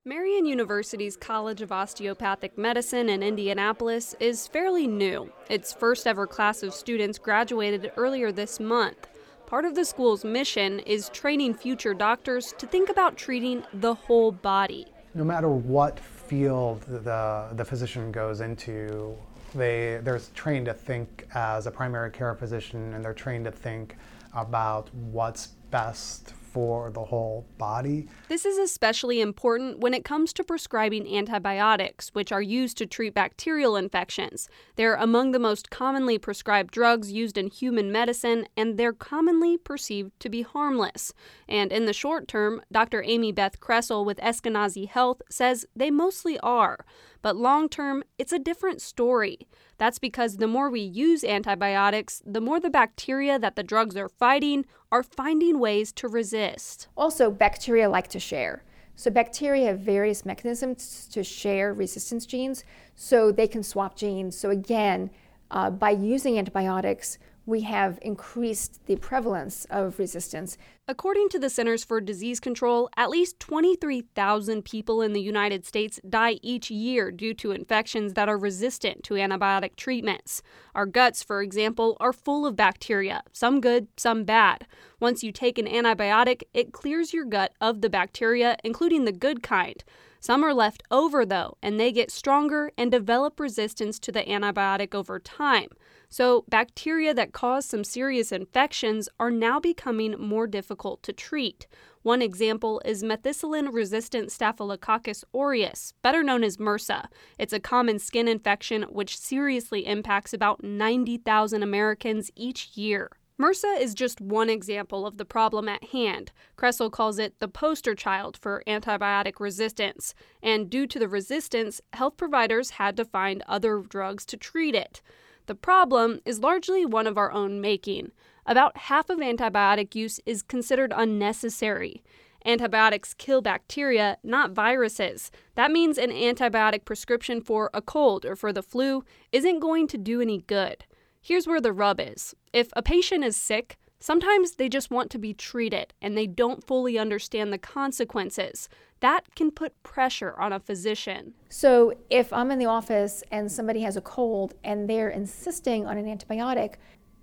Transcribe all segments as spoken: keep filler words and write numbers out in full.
Marian University's College of Osteopathic Medicine in Indianapolis is fairly new. Its first ever class of students graduated earlier this month. Part of the school's mission is training future doctors to think about treating the whole body. No matter what field the, the physician goes into, they, they're trained to think as a primary care physician, and they're trained to think about what's best for the whole body. This is especially important when it comes to prescribing antibiotics, which are used to treat bacterial infections. They're among the most commonly prescribed drugs used in human medicine, and they're commonly perceived to be harmless. And in the short term, Doctor Amy Beth Kressel with Eskenazi Health says they mostly are. But long term, it's a different story. That's because the more we use antibiotics, the more the bacteria that the drugs are fighting are finding ways to resist. Also, bacteria like to share. So bacteria have various mechanisms to share resistance genes, so they can swap genes. So again, uh, by using antibiotics, we have increased the prevalence of resistance. According to the Centers for Disease Control, at least twenty-three thousand people in the United States die each year due to infections that are resistant to antibiotic treatments. Our guts, for example, are full of bacteria, some good, some bad. Once you take an antibiotic, it clears your gut of the bacteria, including the good kind. Some are left over, though, and they get stronger and develop resistance to the antibiotic over time. So bacteria that cause some serious infections are now becoming more difficult to treat. One example is methicillin-resistant Staphylococcus aureus, better known as MRSA. It's a common skin infection which seriously impacts about ninety thousand Americans each year. MRSA is just one example of the problem at hand. Kressel calls it the poster child for antibiotic resistance. And due to the resistance, health providers had to find other drugs to treat it. The problem is largely one of our own making. About half of antibiotic use is considered unnecessary. Antibiotics kill bacteria, not viruses. That means an antibiotic prescription for a cold or for the flu isn't going to do any good. Here's where the rub is. If a patient is sick, sometimes they just want to be treated and they don't fully understand the consequences. That can put pressure on a physician. So if I'm in the office and somebody has a cold and they're insisting on an antibiotic,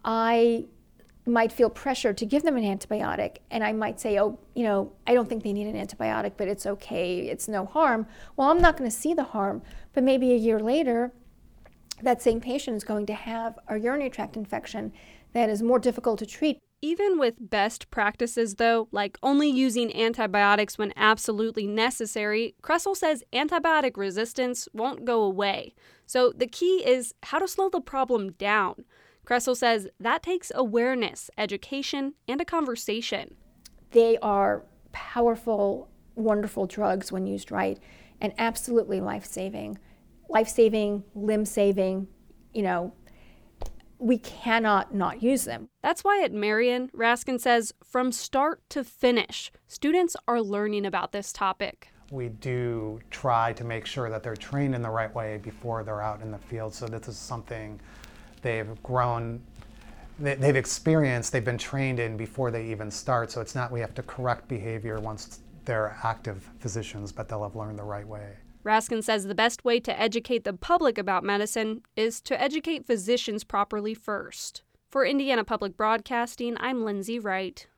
I might feel pressure to give them an antibiotic, and I might say, oh, you know, I don't think they need an antibiotic, but it's okay, it's no harm. Well, I'm not going to see the harm, but maybe a year later, that same patient is going to have a urinary tract infection that is more difficult to treat. Even with best practices, though, like only using antibiotics when absolutely necessary, Kressel says antibiotic resistance won't go away. So the key is how to slow the problem down. Kressel says that takes awareness, education, and a conversation. They are powerful, wonderful drugs when used right, and absolutely life-saving. Life-saving, limb-saving, you know, we cannot not use them. That's why at Marian, Raskin says, from start to finish, students are learning about this topic. We do try to make sure that they're trained in the right way before they're out in the field. So this is something they've grown, they've experienced, they've been trained in before they even start. So it's not we have to correct behavior once they're active physicians, but they'll have learned the right way. Raskin says the best way to educate the public about medicine is to educate physicians properly first. For Indiana Public Broadcasting, I'm Lindsay Wright.